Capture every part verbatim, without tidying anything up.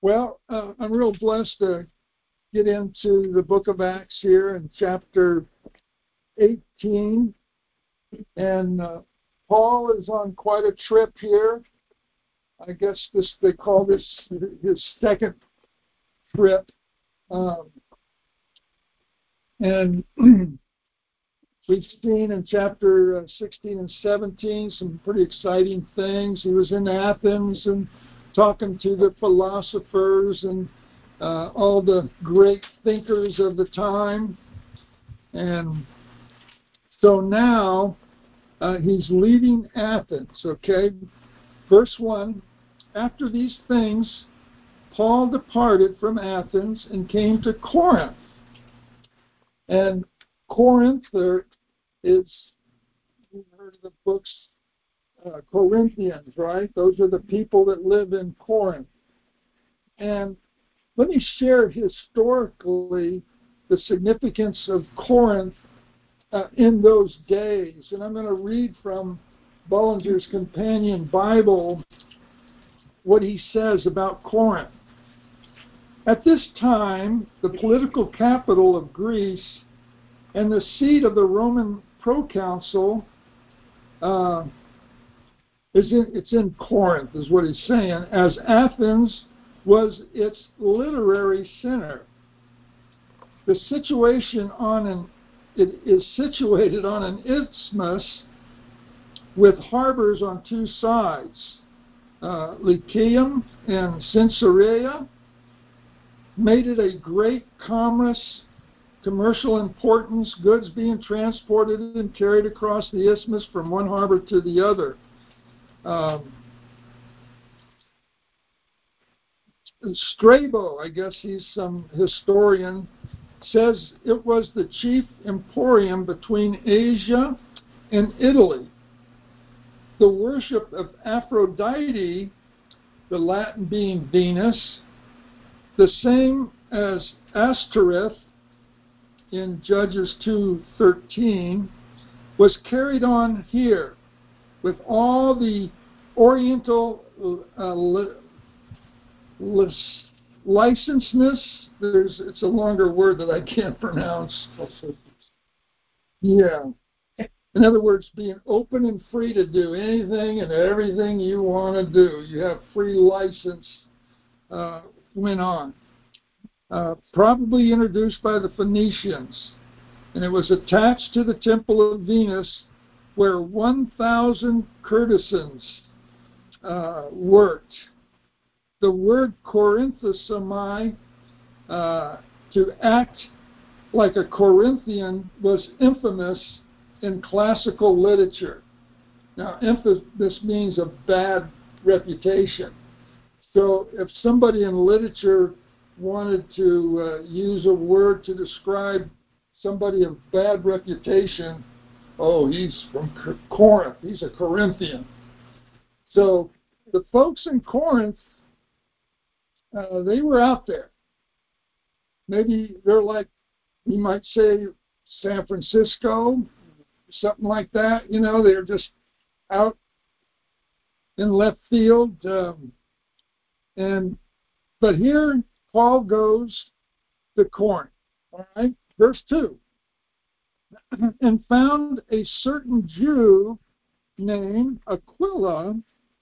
Well, uh, I'm real blessed to get into the book of Acts here in chapter eighteen. And uh, Paul is on quite a trip here. I guess this they call this his second trip. Um, and we've seen in chapter uh, sixteen and seventeen some pretty exciting things. He was in Athens and talking to the philosophers and uh, all the great thinkers of the time. And so now uh, he's leaving Athens, okay? Verse one, after these things, Paul departed from Athens and came to Corinth. And Corinth there is, you've heard of the books, uh, Corinthians, right? Those are the people that live in Corinth. And let me share historically the significance of Corinth uh, in those days. And I'm going to read from Bullinger's Companion Bible what he says about Corinth. At this time, the political capital of Greece and the seat of the Roman proconsul uh, is in, it's in Corinth, is what he's saying, as Athens was its literary center. The situation on an it is situated on an isthmus with harbors on two sides. Uh, Lycium and Caesarea made it a great commerce, commercial importance, goods being transported and carried across the isthmus from one harbor to the other. Um, Strabo, I guess he's some historian, says it was the chief emporium between Asia and Italy. The worship of Aphrodite, the Latin being Venus, the same as Ashtoreth in Judges two thirteen, was carried on here with all the Oriental uh, li- lis- licentiousness. There's, it's a longer word that I can't pronounce. Yeah. In other words, being open and free to do anything and everything you want to do. You have free license uh, went on. Uh, probably introduced by the Phoenicians. And it was attached to the Temple of Venus, where one thousand courtesans uh, worked. The word Corinthosomai, uh, to act like a Corinthian, was infamous in classical literature. Now, infamous means a bad reputation. So if somebody in literature wanted to uh, use a word to describe somebody of bad reputation, oh, he's from Corinth, he's a Corinthian. So the folks in Corinth, uh, they were out there. Maybe they're like, you might say, San Francisco, something like that. You know, they're just out in left field. Um, and but here Paul goes to Corinth. All right, verse two. And found a certain Jew named Aquila,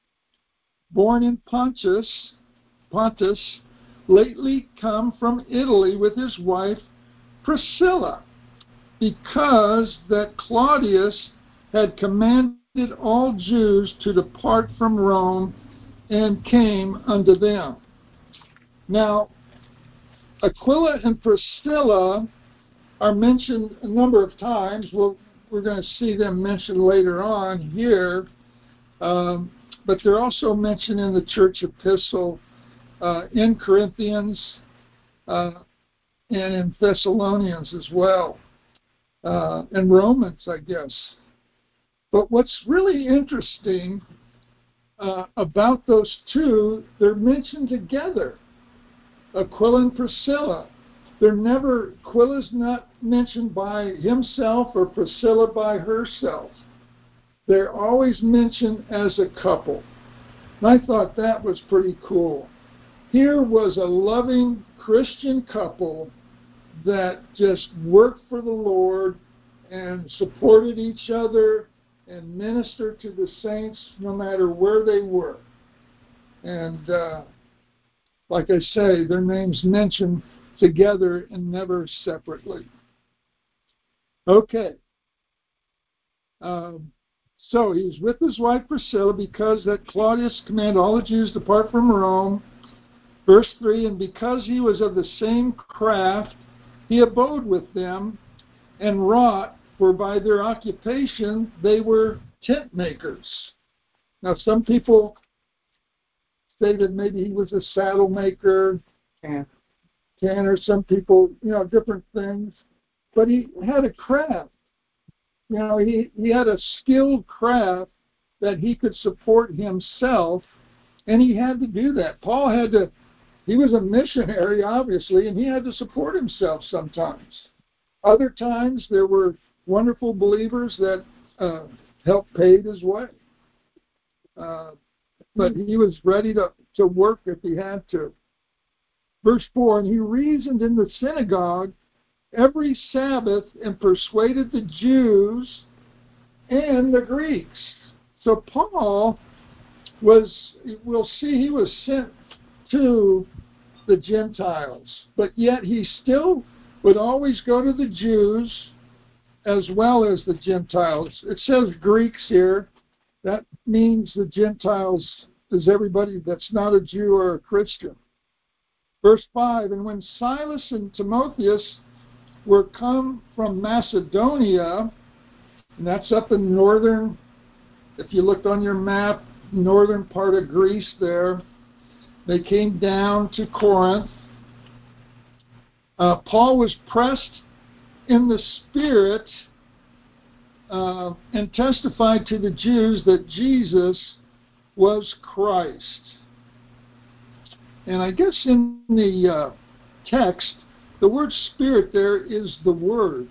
born in Pontus, Pontus, lately come from Italy with his wife Priscilla, because that Claudius had commanded all Jews to depart from Rome, and came unto them. Now, Aquila and Priscilla are mentioned a number of times. We'll, we're going to see them mentioned later on here, um, but they're also mentioned in the church epistle uh, in Corinthians uh, and in Thessalonians as well, uh, and Romans, I guess. But what's really interesting uh, about those two, they're mentioned together, Aquila and Priscilla. They're never, Aquila's not mentioned by himself or Priscilla by herself. They're always mentioned as a couple. And I thought that was pretty cool. Here was a loving Christian couple that just worked for the Lord and supported each other and ministered to the saints no matter where they were. And uh, like I say, their names mentioned together and never separately. Okay. Um, so he's with his wife Priscilla because that Claudius commanded all the Jews to depart from Rome. Verse three, and because he was of the same craft, he abode with them and wrought, for by their occupation they were tent makers. Now some people say that maybe he was a saddle maker, and tanner, some people, you know, different things. But he had a craft. You know, he, he had a skilled craft that he could support himself, and he had to do that. Paul had to, he was a missionary, obviously, and he had to support himself sometimes. Other times, there were wonderful believers that uh, helped pave his way. Uh, but he was ready to, to work if he had to. Verse four, and he reasoned in the synagogue every Sabbath and persuaded the Jews and the Greeks. So Paul was, we'll see, he was sent to the Gentiles, but yet he still would always go to the Jews as well as the Gentiles. It says Greeks here. That means the Gentiles is everybody that's not a Jew or a Christian. Verse five, and when Silas and Timotheus were come from Macedonia, and that's up in northern, if you looked on your map, northern part of Greece there, they came down to Corinth. Uh, Paul was pressed in the Spirit uh, and testified to the Jews that Jesus was Christ. And I guess in the uh, text, the word Spirit there is the Word.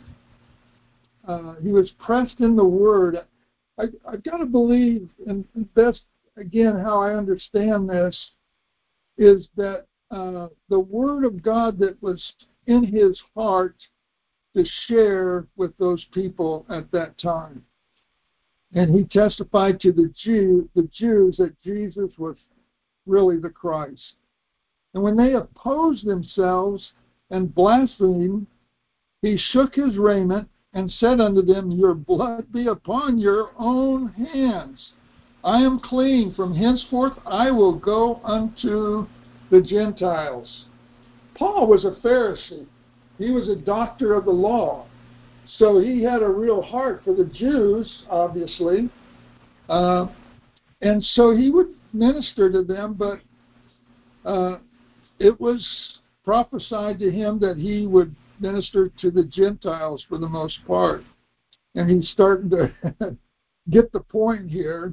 Uh, he was pressed in the Word. I, I've got to believe, and that's, again, how I understand this, is that uh, the Word of God that was in his heart to share with those people at that time. And he testified to the Jew, the Jews that Jesus was really the Christ. And when they opposed themselves and blasphemed, he shook his raiment and said unto them, your blood be upon your own hands. I am clean. From henceforth I will go unto the Gentiles. Paul was a Pharisee. He was a doctor of the law. So he had a real heart for the Jews, obviously. Uh, and so he would minister to them, but uh, it was prophesied to him that he would minister to the Gentiles for the most part. And he's starting to get the point here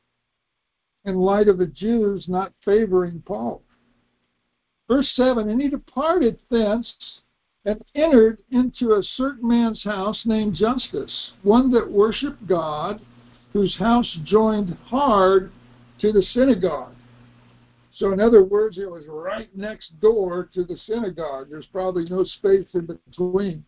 in light of the Jews not favoring Paul. Verse seven, and he departed thence and entered into a certain man's house named Justus, one that worshipped God, whose house joined hard to the synagogue. So in other words, it was right next door to the synagogue. There's probably no space in between.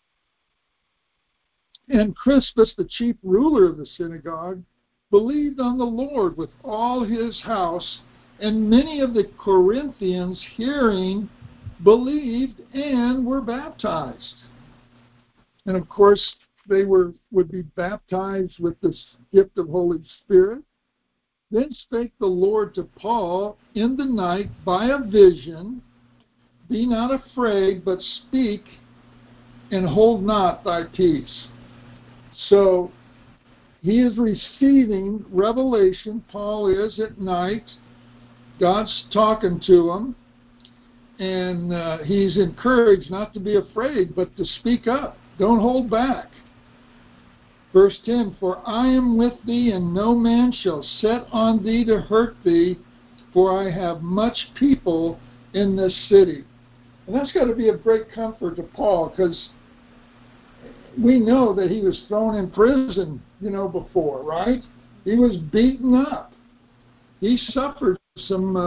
And Crispus, the chief ruler of the synagogue, believed on the Lord with all his house, and many of the Corinthians, hearing, believed and were baptized. And of course, they were would be baptized with this gift of Holy Spirit. Then spake the Lord to Paul in the night by a vision, be not afraid, but speak, and hold not thy peace. So he is receiving revelation. Paul is at night. God's talking to him. And uh, he's encouraged not to be afraid, but to speak up. Don't hold back. Verse ten, for I am with thee, and no man shall set on thee to hurt thee, for I have much people in this city. And that's got to be of great comfort to Paul, because we know that he was thrown in prison, you know, before, right? He was beaten up. He suffered some uh,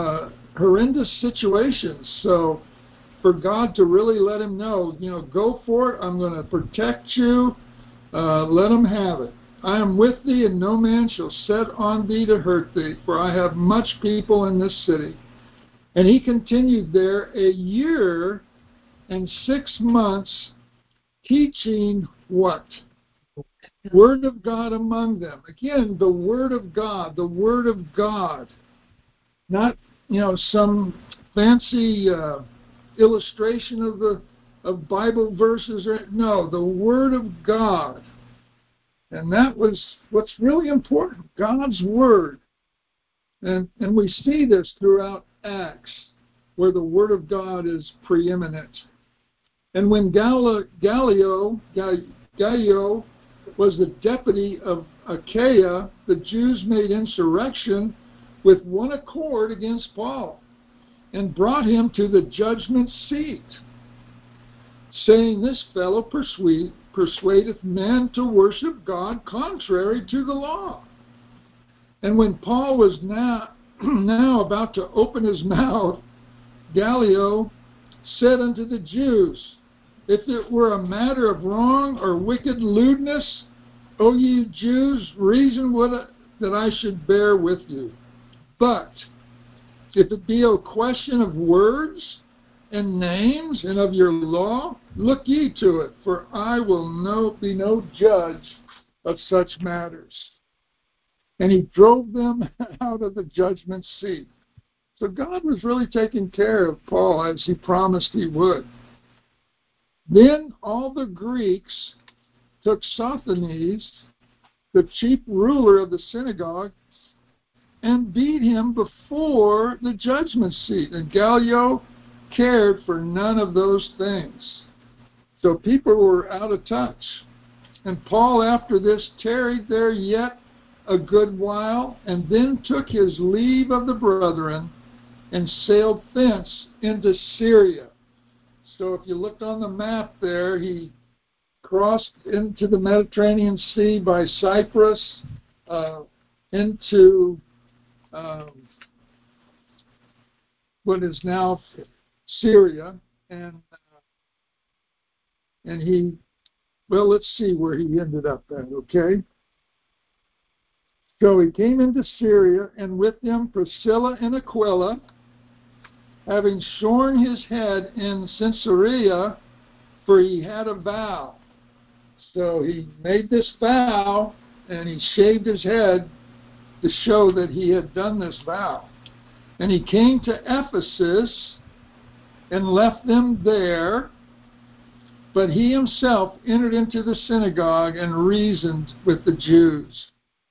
horrendous situations. So for God to really let him know, you know, go for it, I'm going to protect you, uh, let him have it. I am with thee, and no man shall set on thee to hurt thee, for I have much people in this city. And he continued there a year and six months, teaching what? Word of God among them. Again, the Word of God, the Word of God. Not, you know, some fancy uh, illustration of the of Bible verses. Or, no, the Word of God. And that was what's really important, God's Word. And, and we see this throughout Acts, where the Word of God is preeminent. And when Gallio, Gallio, Gallio was the deputy of Achaia, the Jews made insurrection with one accord against Paul and brought him to the judgment seat, saying, This fellow persuade, persuadeth men to worship God contrary to the law. And when Paul was now, now about to open his mouth, Gallio said unto the Jews, If it were a matter of wrong or wicked lewdness, O ye Jews, reason would I, that I should bear with you. But if it be a question of words and names and of your law, look ye to it, for I will no, be no judge of such matters. And he drove them out of the judgment seat. So God was really taking care of Paul as he promised he would. Then all the Greeks took Sosthenes, the chief ruler of the synagogue, and beat him before the judgment seat. And Gallio cared for none of those things. So people were out of touch. And Paul, after this, tarried there yet a good while, and then took his leave of the brethren, and sailed thence into Syria. So if you looked on the map there, he crossed into the Mediterranean Sea by Cyprus, uh, into um, what is now Syria, and uh, and he, well, let's see where he ended up at, okay? So he came into Syria, and with him Priscilla and Aquila, having shorn his head in Caesarea, for he had a vow. So he made this vow, and he shaved his head to show that he had done this vow. And he came to Ephesus and left them there, but he himself entered into the synagogue and reasoned with the Jews,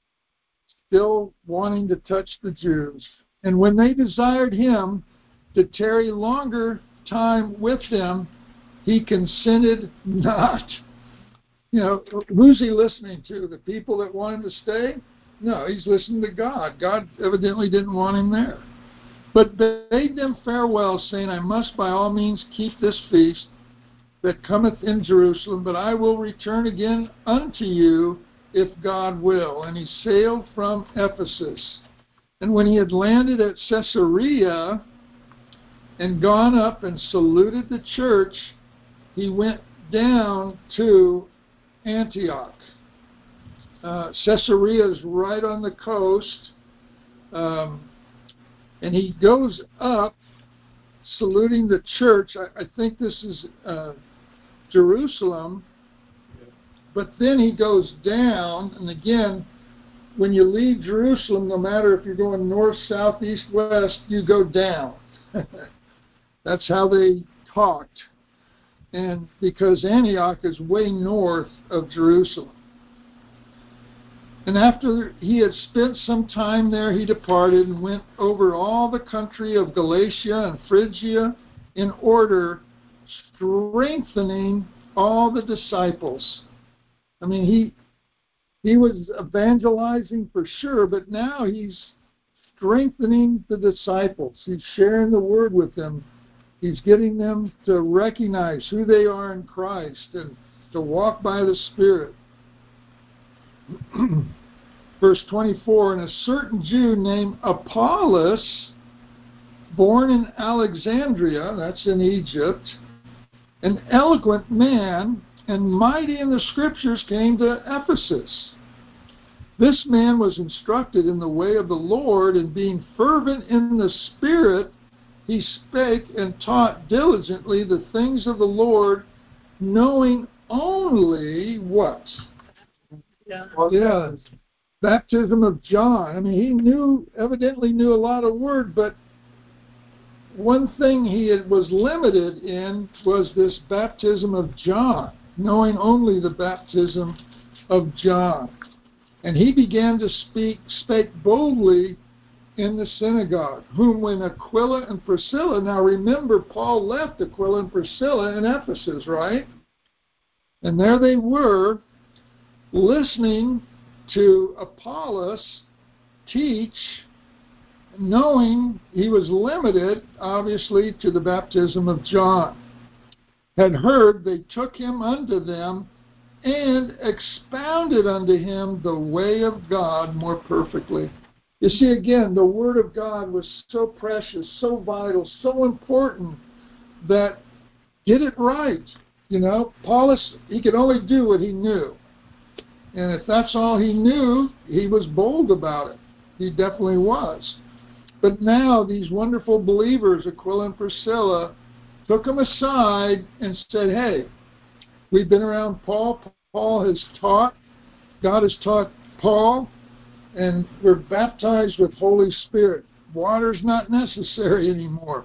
still wanting to touch the Jews. And when they desired him to tarry longer time with them, he consented not. You know, who's he listening to? The people that want him to stay? No, he's listening to God. God evidently didn't want him there. But bade them farewell, saying, I must by all means keep this feast that cometh in Jerusalem, but I will return again unto you, if God will. And he sailed from Ephesus. And when he had landed at Caesarea and gone up and saluted the church, he went down to Antioch. Uh, Caesarea is right on the coast, um, and he goes up saluting the church. I, I think this is uh, Jerusalem, but then he goes down, and again, when you leave Jerusalem, no matter if you're going north, south, east, west, you go down. That's how they talked. And because Antioch is way north of Jerusalem. And after he had spent some time there, he departed and went over all the country of Galatia and Phrygia in order, strengthening all the disciples. I mean, he he was evangelizing for sure, but now he's strengthening the disciples. He's sharing the word with them. He's getting them to recognize who they are in Christ and to walk by the Spirit. Verse twenty-four, and a certain Jew named Apollos, born in Alexandria, that's in Egypt, an eloquent man and mighty in the scriptures, came to Ephesus. This man was instructed in the way of the Lord, and being fervent in the Spirit, he spake and taught diligently the things of the Lord, knowing only what? Yeah. Yeah, baptism of John. I mean, he knew, evidently knew a lot of word, but one thing he had, was limited in was this baptism of John, knowing only the baptism of John. And he began to speak, spake boldly in the synagogue, whom when Aquila and Priscilla, now remember, Paul left Aquila and Priscilla in Ephesus, right? And there they were, listening to Apollos teach, knowing he was limited, obviously, to the baptism of John. Had heard, they took him unto them, and expounded unto him the way of God more perfectly. You see, again, the Word of God was so precious, so vital, so important that get it right. You know, Paulus, he could only do what he knew. And if that's all he knew, he was bold about it. He definitely was. But now these wonderful believers, Aquila and Priscilla, took him aside and said, hey, we've been around Paul. Paul has taught. God has taught Paul. And we're baptized with Holy Spirit. Water's not necessary anymore.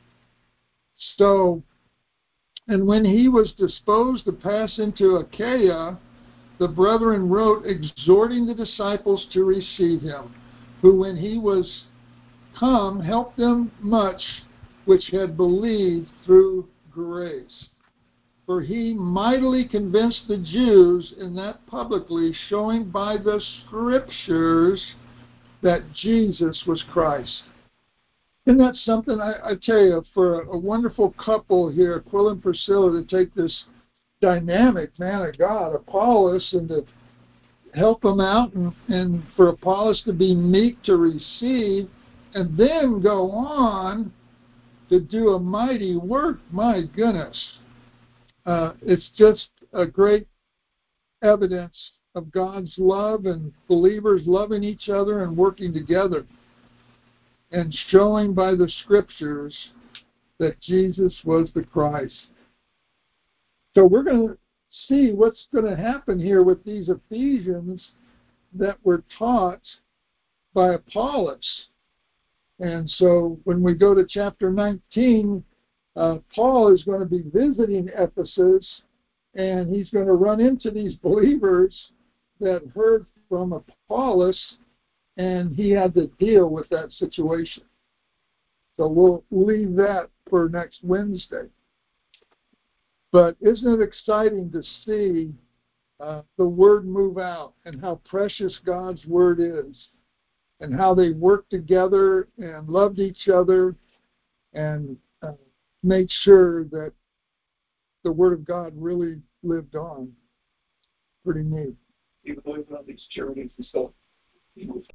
So, and when he was disposed to pass into Achaia, the brethren wrote, exhorting the disciples to receive him, who when he was come helped them much which had believed through grace. For he mightily convinced the Jews, and that publicly, showing by the Scriptures that Jesus was Christ. Isn't that something? I, I tell you, for a, a wonderful couple here, Aquila and Priscilla, to take this dynamic man of God, Apollos, and to help him out, and, and for Apollos to be meek to receive, and then go on to do a mighty work. My goodness. Uh, it's just a great evidence of God's love and believers loving each other and working together and showing by the Scriptures that Jesus was the Christ. So we're going to see what's going to happen here with these Ephesians that were taught by Apollos. And so when we go to chapter nineteen, Uh, Paul is going to be visiting Ephesus, and he's going to run into these believers that heard from Apollos, and he had to deal with that situation. So we'll leave that for next Wednesday. But isn't it exciting to see uh, the Word move out, and how precious God's Word is, and how they worked together and loved each other, and uh, made sure that the Word of God really lived on. Pretty neat. Even though these charities and stuff,